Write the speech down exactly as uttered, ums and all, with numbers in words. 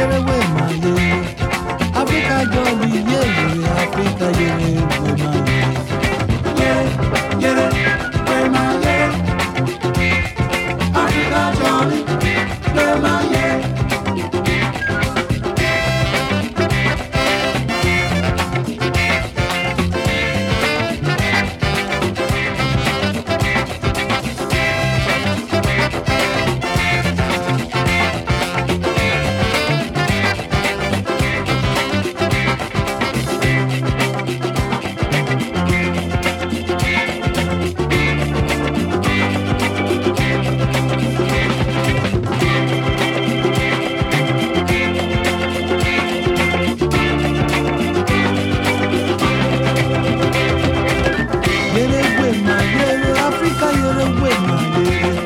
yere we ma yere. Africa jolly yere, Africa yere we ma yere. Yere, yere, we ma yere. Africa jolly, we ma yere. Yere we ma yere, Africa yere we ma yere.